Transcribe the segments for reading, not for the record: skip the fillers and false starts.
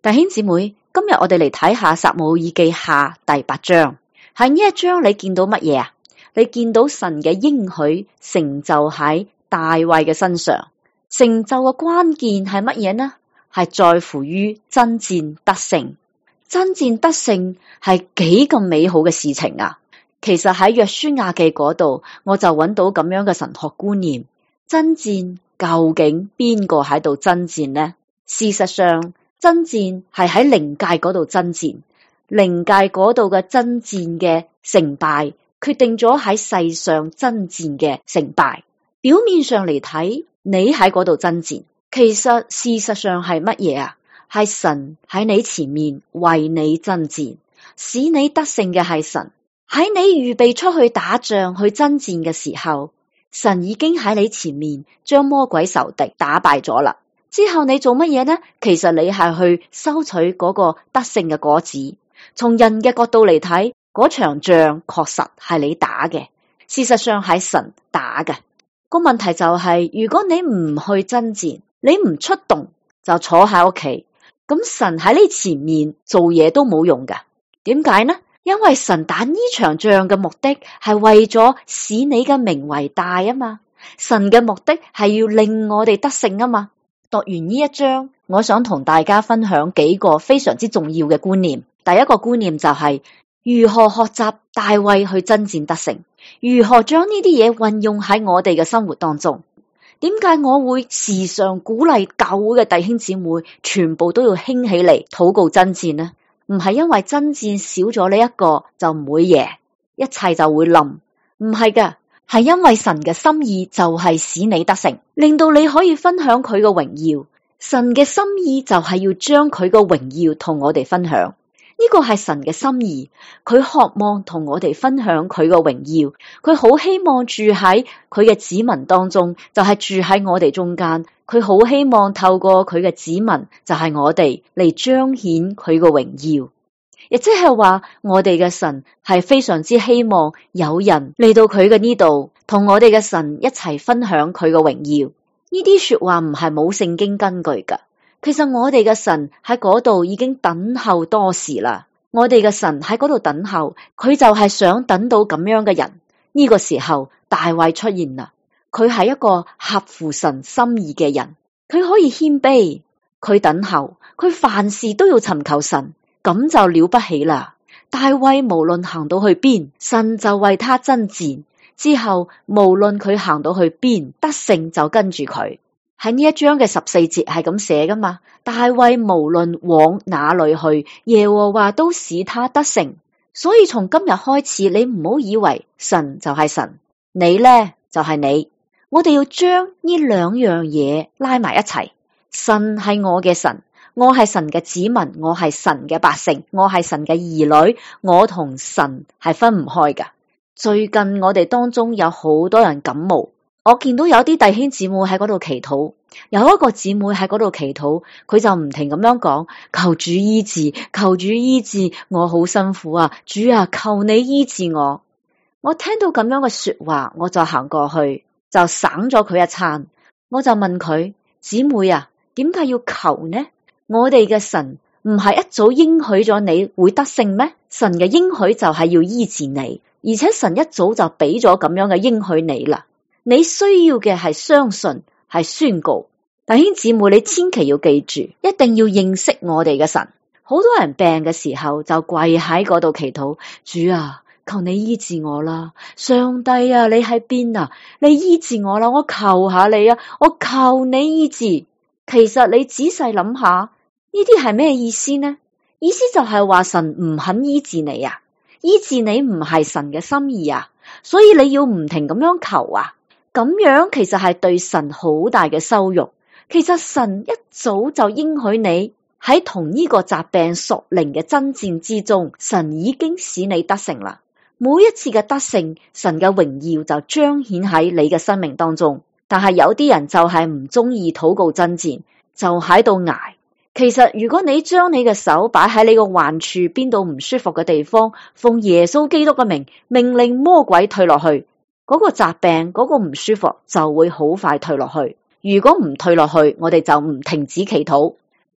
弟兄姊妹，今日我哋嚟睇下撒母耳記下第8章。喺呢一章你見到乜嘢啊？你見到神嘅應許成就喺大衛嘅身上。成就嘅關鍵係乜嘢呢？係在乎於爭戰得勝。爭戰得勝係幾咁美好嘅事情啊！其實喺約書亞記嗰度，我就揾到咁樣嘅神學觀念。爭戰究竟邊個喺度爭戰呢？事實上，爭戰係喺靈界嗰度爭戰，靈界嗰度嘅爭戰嘅成敗，決定咗喺世上爭戰嘅成敗。表面上嚟睇，你喺嗰度爭戰，其實事實上係乜嘢啊？係神喺你前面為你爭戰，使你得勝嘅係神。喺你預備出去打仗去爭戰嘅時候，神已經喺你前面將魔鬼仇敵打敗咗啦。之後你做乜嘢呢？其實你係去收取嗰個得勝嘅果子。從人嘅角度嚟睇，嗰場仗確實係你打嘅，事實上係神打嘅。個問題就係，如果你唔去爭戰，你唔出動，就坐喺屋企，咁神喺你前面做嘢都冇用㗎。點解呢？因為神打呢場仗嘅目的係為咗使你嘅名為大啊嘛。神嘅目的係要令我哋得勝啊嘛。讀完呢一章，我想同大家分享幾個非常之重要嘅觀念。第一個觀念就係如何學習大衛去爭戰得勝，如何將呢啲嘢運用喺我哋嘅生活當中。點解我會時常鼓勵教會嘅弟兄姊妹全部都要興起嚟禱告爭戰呢？唔係因為爭戰少咗你一個就唔會贏，一切就會冧，唔係㗎。係因為神嘅心意就係使你得勝，令到你可以分享佢嘅榮耀。神嘅心意就係要將佢嘅榮耀同我哋分享，呢個係神嘅心意。佢渴望同我哋分享佢嘅榮耀，佢好希望住喺佢嘅子民當中，就係住喺我哋中間。佢好希望透過佢嘅子民，就係我哋嚟彰顯佢嘅榮耀。亦即係話，我哋嘅神係非常之希望有人嚟到佢嘅呢度，同我哋嘅神一齊分享佢嘅榮耀。呢啲說話唔係冇聖經根據㗎。其實我哋嘅神喺嗰度已經等候多時啦。我哋嘅神喺嗰度等候，佢就係想等到咁樣嘅人。呢個時候，大衛出現啦。佢係一個合乎神心意嘅人，佢可以謙卑，佢等候，佢凡事都要尋求神。咁就了不起啦！大衛無論行到去邊，神就為他爭戰。之後無論佢行到去邊，得勝就跟住佢。喺呢一章嘅14節係咁寫噶嘛？大衛無論往哪裏去，耶和華都使他得勝。所以從今日開始，你唔好以為神就係神，你呢就係你。我哋要將呢兩樣嘢拉埋一齊。神係我嘅神。我係神嘅子民，我係神嘅百姓，我係神嘅兒女，我同神係分唔開㗎。最近我哋當中有好多人感冒，我見到有啲弟兄姊妹喺嗰度祈禱，有一個姊妹喺嗰度祈禱，佢就唔停咁樣講：求主醫治，求主醫治，我好辛苦啊！主啊，求你醫治我。我聽到咁樣嘅說話，我就行過去，就省咗佢一餐。我就問佢：姊妹啊，點解要求呢？我哋嘅神唔係一早應許咗你會得勝咩？神嘅應許就係要醫治你，而且神一早就俾咗咁樣嘅應許你啦。你需要嘅係相信，係宣告。弟兄姊妹，你千祈要記住，一定要認識我哋嘅神。好多人病嘅時候就跪喺嗰度祈禱：主啊，求你醫治我啦！上帝啊，你喺邊啊？你醫治我啦！我求下你啊！我求你醫治。其實你仔細諗下。呢啲係咩意思呢？意思就係話神唔肯醫治你啊，醫治你唔係神嘅心意啊，所以你要唔停咁樣求啊，咁樣其實係對神好大嘅羞辱。其實神一早就應許你喺同呢個疾病屬靈嘅爭戰之中，神已經使你得勝啦。每一次嘅得勝，神嘅榮耀就彰顯喺你嘅生命當中。但係有啲人就係唔中意禱告爭戰，就喺度挨。其實如果你將你嘅手擺喺你個患處邊度唔舒服嘅地方，奉耶穌基督嘅名，命令魔鬼退落去，嗰個疾病，嗰個唔舒服就會好快退落去。如果唔退落去，我哋就唔停止祈禱。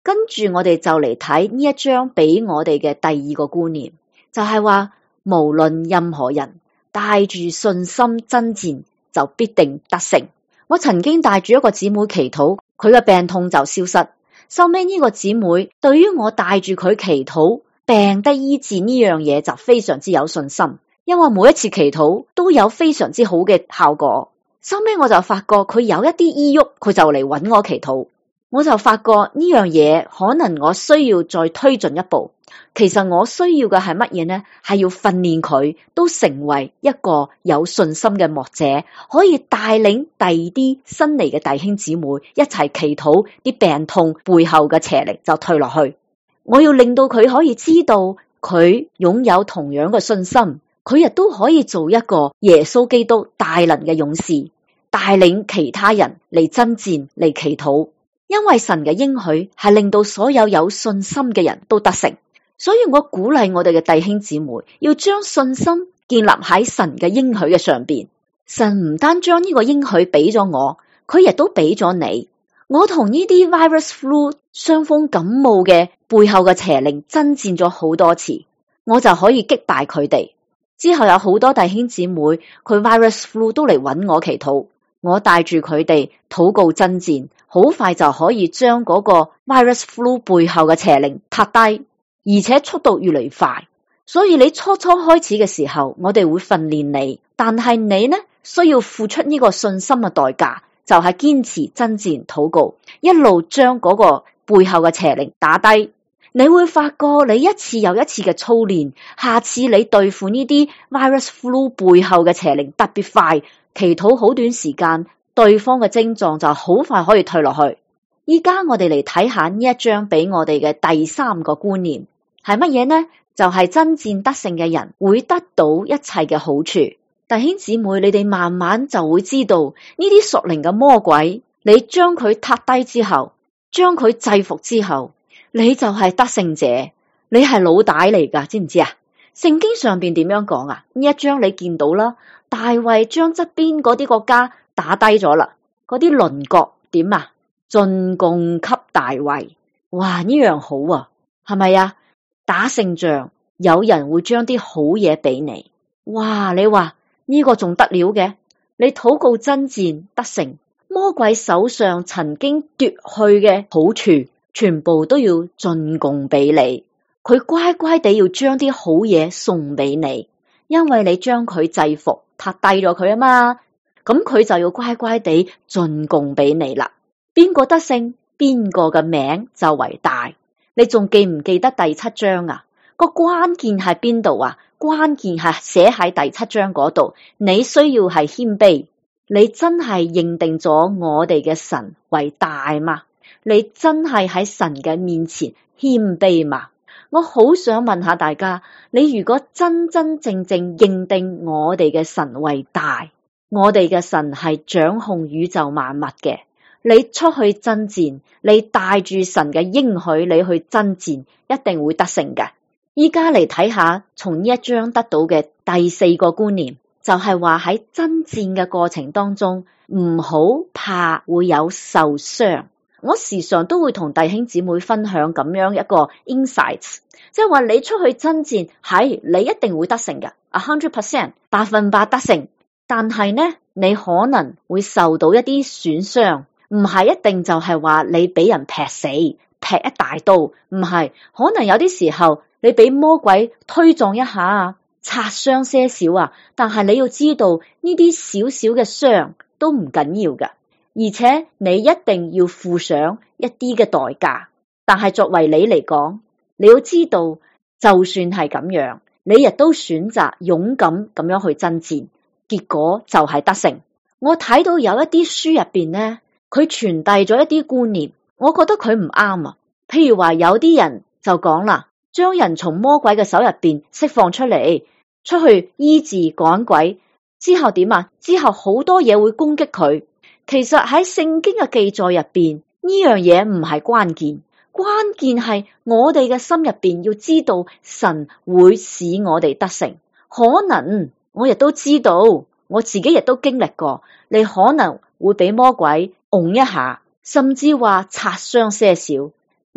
跟住我哋就嚟睇呢一章俾我哋嘅第二個觀念，就係話無論任何人帶住信心爭戰，就必定得勝。我曾經帶住一個姊妹祈禱，佢嘅病痛就消失。收尾呢個姊妹對於我帶住佢祈禱病得醫治呢樣嘢就非常之有信心，因為每一次祈禱都有非常之好嘅效果。收尾我就發覺佢有一啲醫郁，佢就嚟揾我祈禱。我就發覺呢樣嘢可能我需要再推進一步。其實我需要嘅係乜嘢呢？係要訓練佢都成為一個有信心嘅牧者，可以帶領第二啲新嚟嘅弟兄姊妹一齊祈禱，啲病痛背後嘅邪靈就退落去。我要令到佢可以知道佢擁有同樣嘅信心，佢亦都可以做一個耶穌基督大能嘅勇士，帶領其他人嚟爭戰嚟祈禱。因為神嘅應許係令到所有有信心嘅人都得勝，所以我鼓勵我哋嘅弟兄姊妹要將信心建立喺神嘅應許嘅上邊。神唔單將呢個應許俾咗我，佢亦都俾咗你。我同呢啲 virus flu 傷風感冒嘅背後嘅邪靈爭戰咗好多次，我就可以擊敗佢哋。之後有好多弟兄姊妹佢 virus flu 都嚟揾我祈禱，我帶住佢哋禱告爭戰，好快就可以將嗰個 virus flu 背後嘅邪靈撻低，而且速度越嚟越快。所以你初初開始嘅時候，我哋會訓練你，但係你呢需要付出呢個信心嘅代價，就係堅持爭戰禱告，一路將嗰個背後嘅邪靈打低。你會發覺你一次又一次嘅操練，下次你對付呢啲 virus flu 背後嘅邪靈特別快，祈禱好短時間，對方嘅症狀就好快可以退落去。依家我哋嚟睇下呢一章俾我哋嘅第三個觀念係乜嘢呢？就係爭戰得勝嘅人會得到一切嘅好處。弟兄姊妹，你哋慢慢就會知道呢啲屬靈嘅魔鬼，你將佢撻低之後，將佢制服之後，你就係得勝者，你係老大嚟噶，知唔知啊？聖經上邊點樣講啊？呢一章你見到啦，大衛將側邊嗰啲國家打低咗啦，嗰啲鄰國點啊？進貢給大衛，哇！呢樣好啊，係咪啊？打勝仗，有人會將啲好嘢俾你，哇！你話呢個仲得了嘅？你禱告爭戰得勝，魔鬼手上曾經奪去嘅好處，全部都要進貢俾你，佢乖乖地要將啲好嘢送俾你，因為你將佢制服，撻低咗佢啊嘛，咁佢就要乖乖地進貢俾你啦。邊個得勝，邊個嘅名就為大。你仲記唔記得第7章啊？個關鍵係邊度啊？關鍵係寫喺第7章嗰度。你需要係謙卑，你真係認定咗我哋嘅神為大嘛？你真係喺神嘅面前謙卑嘛？我好想問下大家，你如果真真正正認定我哋嘅神為大，我哋嘅神係掌控宇宙萬物嘅，你出去爭戰，你帶住神嘅應許，你去爭戰，一定會得勝嘅。依家嚟睇下，從呢一章得到嘅第4個觀念，就係話喺爭戰嘅過程當中，唔好怕會有受傷。我時常都會同弟兄姊妹分享咁樣一個 insights， 即係話你出去爭戰，係你一定會得勝嘅 100%， 100%得勝。但係呢，你可能會受到一啲損傷，唔係一定就係話你俾人劈死，劈一大刀，唔係，可能有啲時候你俾魔鬼推撞一下啊，擦傷些少啊，但係你要知道呢啲少少嘅傷都唔緊要㗎。而且你一定要付上一啲嘅代價，但係作為你嚟講，你要知道，就算係咁樣，你亦都選擇勇敢咁樣去爭戰，結果就係得勝。我睇到有一啲書入邊呢，佢傳遞咗一啲觀念，我覺得佢唔啱啊。譬如話有啲人就講啦，將人從魔鬼嘅手入邊釋放出嚟，出去醫治趕鬼之後點啊？之後好多嘢會攻擊佢。其實喺聖經嘅記載入邊，呢樣嘢唔係關鍵，關鍵係我哋嘅心入邊要知道神會使我哋得勝。可能我亦都知道，我自己亦都經歷過，你可能會俾魔鬼拱一下，甚至話擦傷些少。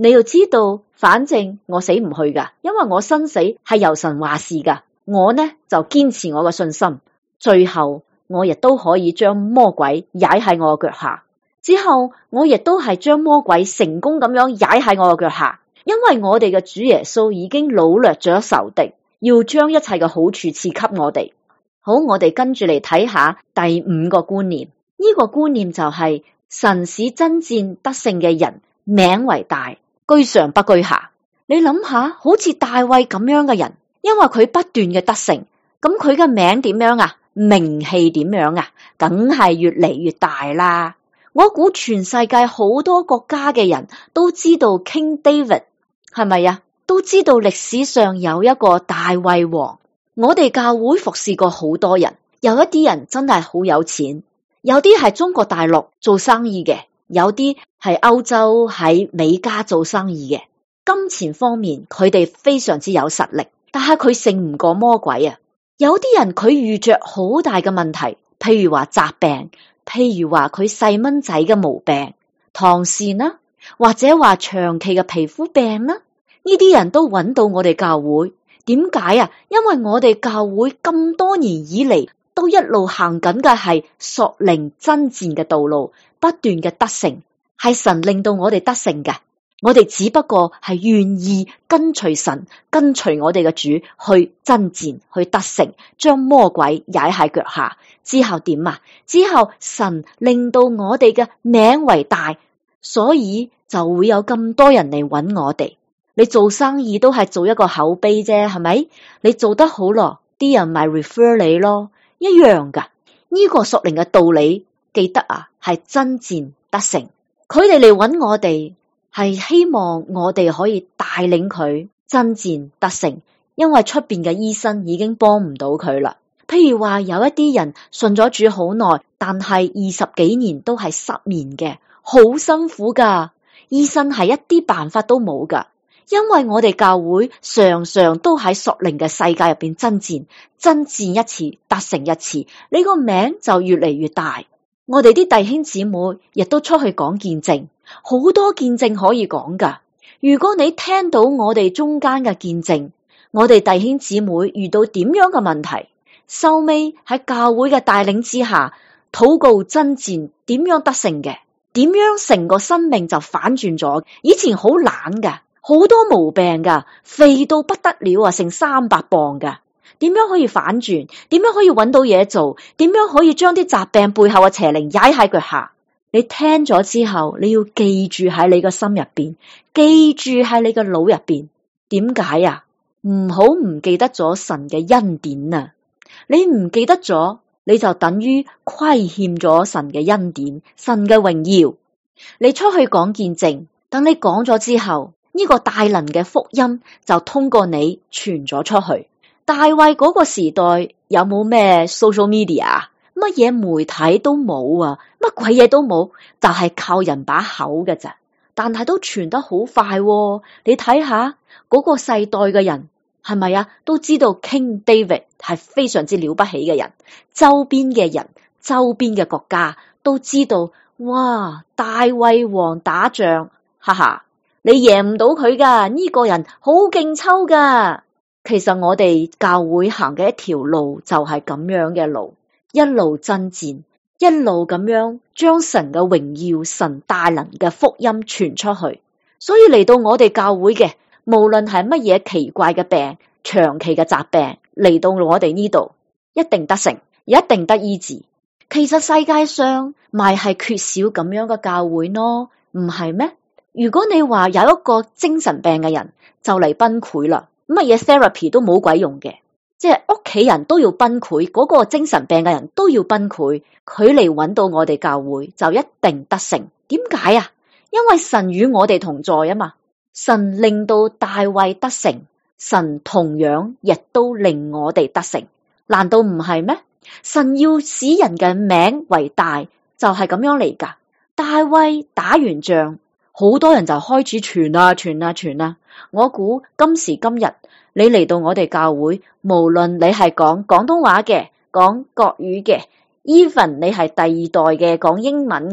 你要知道，反正我死唔去噶，因為我生死係由神話事噶。我呢就堅持我嘅信心，最後我亦都可以將魔鬼踩喺我嘅腳下。之後我亦都係將魔鬼成功咁樣踩喺我嘅腳下，因為我哋嘅主耶穌已經擄掠咗仇敵，要將一切嘅好處賜給我哋。好，我哋跟住嚟睇下第五個觀念。呢個觀念就係神使爭戰得勝嘅人名為大，居上不居下。你諗下，好似大衛咁樣嘅人，因為佢不斷嘅得勝，咁佢嘅名點樣啊？名氣點樣啊？梗係越嚟越大啦。我估全世界好多國家嘅人都知道 King David， 係咪啊？都知道歷史上有一個大衛王。我哋教會服侍過好多人，有一啲人真係好有錢，有啲係中國大陸做生意嘅，有啲係歐洲喺美加做生意嘅。金錢方面佢哋非常之有實力，但係佢勝唔過魔鬼啊。有啲人佢遇着好大嘅問題，譬如話疾病，譬如話佢細蚊仔嘅毛病、唐氏啦，或者話長期嘅皮膚病啦，呢啲人都揾到我哋教會。點解啊？因為我哋教會咁多年以嚟都一路行緊嘅係屬靈爭戰嘅道路，不斷嘅得勝，係神令到我哋得勝嘅。我哋只不過係願意跟隨神，跟隨我哋嘅主去爭戰，去得勝，將魔鬼踩喺腳下。之後點啊？之後神令到我哋嘅名為大，所以就會有咁多人嚟揾我哋。你做生意都係做一個口碑啫，係咪？你做得好咯，啲人咪 refer 你咯，一樣噶。呢個屬靈嘅道理，記得啊，係爭戰得勝。佢哋嚟揾我哋，係希望我哋可以帶領佢爭戰得勝，因為出邊嘅醫生已經幫唔到佢啦。譬如話有一啲人信咗主好耐，但係20幾年都係失眠嘅，好辛苦噶。醫生係一啲辦法都冇噶。因為我哋教會常常都喺屬靈嘅世界入邊爭戰，爭戰一次得勝一次，你個名就越嚟越大。我哋啲弟兄姊妹亦都出去講見證，好多見證可以講噶。如果你聽到我哋中間嘅見證，我哋弟兄姊妹遇到點樣嘅問題，收尾喺教會嘅帶領之下，禱告爭戰，點樣得勝嘅，點樣成個生命就反轉咗。以前好懶噶，好多毛病噶，肥到不得了啊，成300磅噶。點樣可以反轉？點樣可以揾到嘢做？點樣可以將啲疾病背後嘅邪靈踩喺腳下？你聽咗之後，你要記住喺你個心入邊，記住喺你個腦入邊。點解啊？唔好唔記得咗神嘅恩典啊！你唔記得咗，你就等於虧欠咗神嘅恩典、神嘅榮耀。你出去講見證，等你講咗之後，呢個大能嘅福音就通過你傳咗出去。大衛嗰個時代有冇咩 social media？ 乜嘢媒體都冇啊，乜鬼嘢都冇，就係靠人把口嘅咋。但係都傳得好快喎。你睇下嗰個世代嘅人係咪啊？都知道 King David 係非常之了不起嘅人，周邊嘅人、周邊嘅國家都知道，哇！大衛王打仗，哈哈，你贏唔到佢噶，呢個人好勁抽噶。其實我哋教會行嘅一條路就係咁樣嘅路，一路爭戰，一路咁樣將神嘅榮耀、神大能嘅福音傳出去。所以嚟到我哋教會嘅，無論係乜嘢奇怪嘅病、長期嘅疾病，嚟到我哋呢度，一定得勝，一定得醫治。其實世界上咪係缺少咁樣嘅教會咯，唔係咩？如果你話有一個精神病嘅人就嚟崩潰啦，乜嘢 therapy 都冇鬼用嘅，即係屋企人都要崩潰，嗰個精神病嘅人都要崩潰，佢嚟揾到我哋教會就一定得勝。點解啊？因為神與我哋同在啊嘛，神令到大衛得勝，神同樣亦都令我哋得勝，難道唔係咩？神要使人嘅名為大，就係咁樣嚟噶。大衛打完仗，好多人就開始傳啊傳啊傳啊。我估今時今日你嚟到我哋教會，無論你係講廣東話嘅，講國語嘅，even 你係第二代嘅講英文嘅，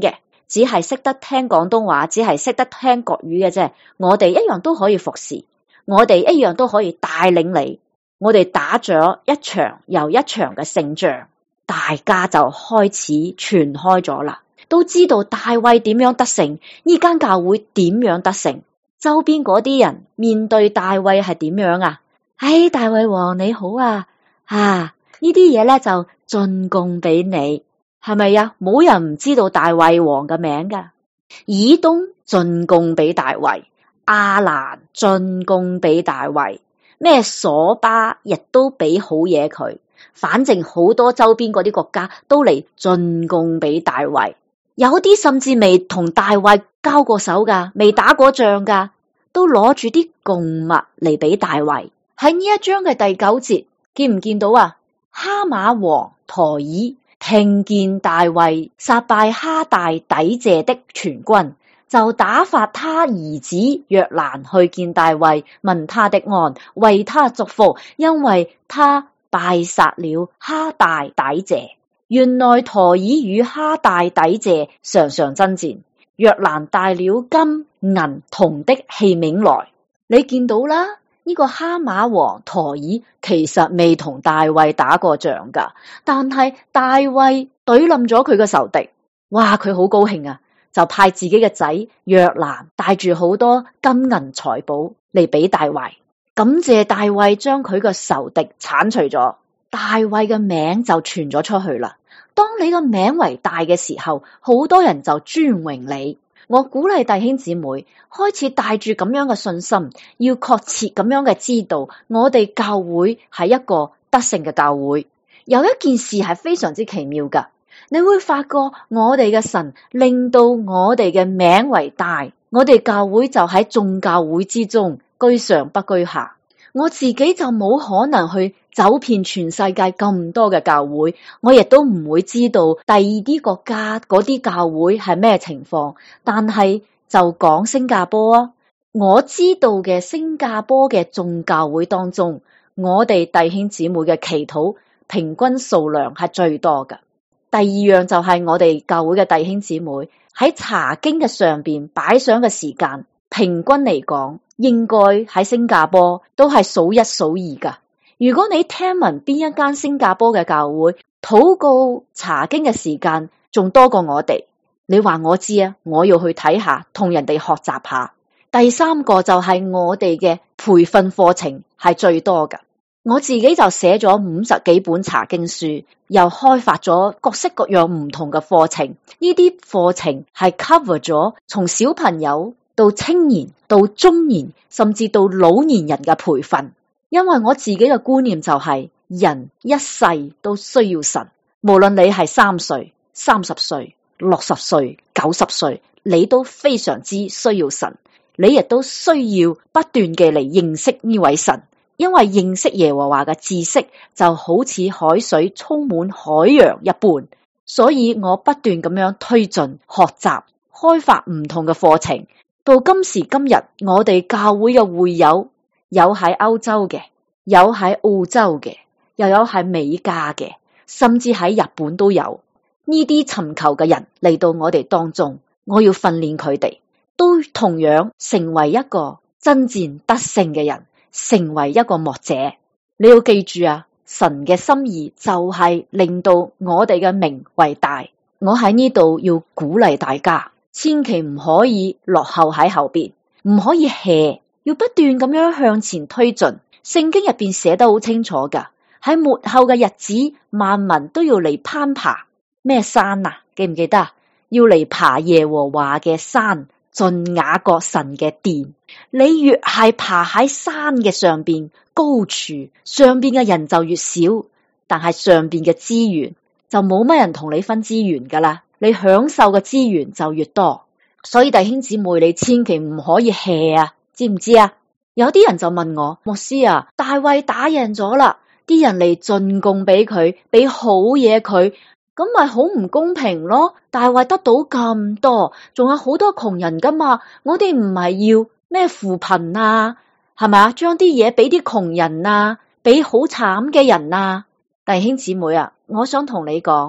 只係識得聽廣東話，只係識得聽國語嘅啫，我哋一樣都可以服侍，我哋一樣都可以帶領你。我哋打咗一場又一場嘅勝仗，大家就開始傳開咗啦，都知道大衛點樣得勝，呢間教會點樣得勝。周邊嗰啲人面對大衛係點樣啊？唉，大衛王你好啊，呢啲嘢咧就進貢俾你，係咪啊？冇人唔知道大衛王嘅名噶。以東進貢俾大衛，亞蘭進貢俾大衛，咩瑣巴亦都俾好嘢佢，反正好多周邊嗰啲國家都嚟進貢俾大衛。有啲甚至未同大衛交過手噶，未打過仗噶，都攞住啲貢物嚟俾大衛。喺呢一章嘅第9節，見唔見到啊？哈馬王陀以聽見大衛殺敗哈大底謝的全軍，就打發他兒子約蘭去見大衛，問他的安，為他祝福，因為他敗殺了哈大底謝。原來陀以與哈大底謝常常爭戰，約蘭帶了金銀銅的器皿來。你見到啦，呢個哈馬王陀以其實未同大衛打過仗噶，但係大衛懟冧咗佢嘅仇敵，哇，佢好高興啊，就派自己嘅仔約蘭帶住好多金銀財寶嚟俾大衛，感謝大衛將佢嘅仇敵鏟除咗。大衛嘅名就傳咗出去啦。當你個名為大嘅時候，好多人就尊榮你。我鼓勵弟兄姊妹開始帶住咁樣嘅信心，要確切咁樣嘅知道，我哋教會係一個得勝嘅教會。有一件事係非常之奇妙噶，你會發覺我哋嘅神令到我哋嘅名為大，我哋教會就喺眾教會之中居上不居下。我自己就冇可能去走遍全世界咁多嘅教會，我亦都唔會知道第二啲國家嗰啲教會係咩情況。但係就講新加坡啊，我知道嘅新加坡嘅眾教會當中，我哋弟兄姊妹嘅祈禱平均數量係最多㗎。第二樣就係我哋教會嘅弟兄姊妹喺查經嘅上邊擺上嘅時間，平均嚟講，應該喺新加坡都係數一數二噶。如果你聽聞邊一間新加坡嘅教會禱告查經嘅時間仲多過我哋，你話我知啊，我要去睇下，同人哋學習下。第三個就係我哋嘅培訓課程係最多噶。我自己就寫咗50幾本查經書，又開發咗各式各樣唔同嘅課程。呢啲課程係 cover 咗從小朋友到青年到中年甚至到老年人嘅培訓。因為我自己嘅觀念就係，人一世都需要神，無論你係3歲、30歲、60歲、90歲，你都非常之需要神。你亦都需要不斷嘅嚟認識呢位神，因為認識耶和華嘅知識就好似海水充滿海洋一般。所以我不斷咁樣推進學習，開發唔同嘅課程。到今時今日，我哋教會嘅會友有喺歐洲嘅，有喺澳洲嘅，又有喺美加嘅，甚至喺日本都有。呢啲尋求嘅人嚟到我哋當中，我要訓練佢哋，都同樣成為一個征戰得勝嘅人，成為一個牧者。你要記住啊，神嘅心意就係令到我哋嘅名為大。我喺呢度要鼓勵大家，千祈唔可以落後喺後邊，唔可以 hea，要不斷咁樣向前推進。聖經入邊寫得好清楚噶，喺末後嘅日子，萬民都要嚟攀爬咩山啊？記唔記得啊？要嚟爬耶和華嘅山，進雅各神嘅殿。你越係爬喺山嘅上邊高處，上邊嘅人就越少，但係上邊嘅資源就冇乜人同你分資源噶啦，你享受嘅資源就越多。所以弟兄姊妹，你千祈唔可以 hea 啊，知唔知啊？有啲人就問我，牧師啊，大衛打贏咗啦，啲人嚟進貢俾佢，俾好嘢佢，咁咪好唔公平咯？大衛得到咁多，仲有好多窮人噶嘛，我哋唔係要咩扶貧啊，係咪啊？將啲嘢俾啲窮人啊，俾好慘嘅人啊。弟兄姊妹啊，我想同你講，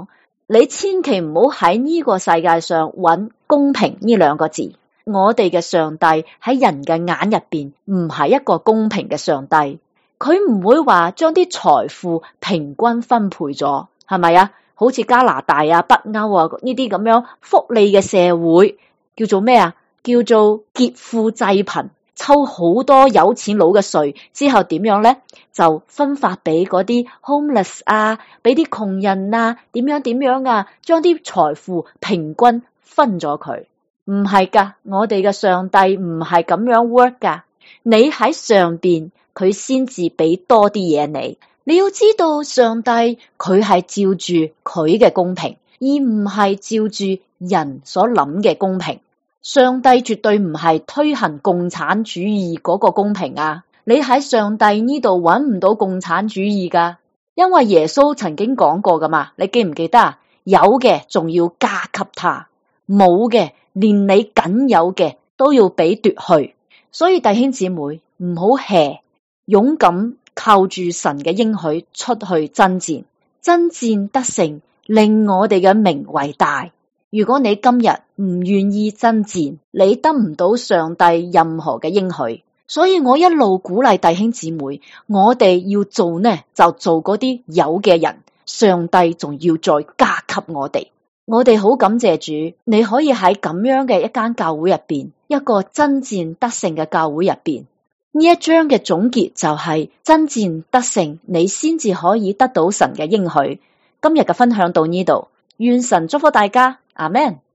你千祈唔好喺呢個世界上揾公平呢兩個字。我哋嘅上帝喺人嘅眼入邊唔係一個公平嘅上帝，佢唔會話將啲財富平均分配咗，係咪啊？好似加拿大啊、北歐啊呢啲咁樣福利嘅社會，叫做咩啊？叫做劫富濟貧，抽好多有錢佬嘅稅之後點樣呢？就分發俾嗰啲 homeless 啊，俾啲窮人啊，點樣啊？將啲財富平均分咗佢。唔係噶，我哋嘅上帝唔係咁樣 work 噶。你喺上邊，佢先至俾多啲嘢你。你要知道，上帝佢係照住佢嘅公平，而唔係照住人所諗嘅公平。上帝絕對唔係推行共產主義嗰個公平啊！你喺上帝呢度揾唔到共產主義噶，因為耶穌曾經講過噶嘛，你記唔記得啊？有嘅仲要加給他，冇嘅，連你僅有嘅都要俾奪去。所以弟兄姊妹唔好 hea， 勇敢靠住神嘅應許出去爭戰，爭戰得勝，令我哋嘅名為大。如果你今日唔願意爭戰，你得唔到上帝任何嘅應許。所以我一路鼓勵弟兄姊妹，我哋要做呢，就做嗰啲有嘅人，上帝仲要再加給我哋。我哋好感謝主，你可以喺咁樣嘅一間教會入邊，一個爭戰得勝嘅教會入邊。呢一章嘅總結就係爭戰得勝，你先至可以得到神嘅應許。今日嘅分享到呢度，願神祝福大家，阿們。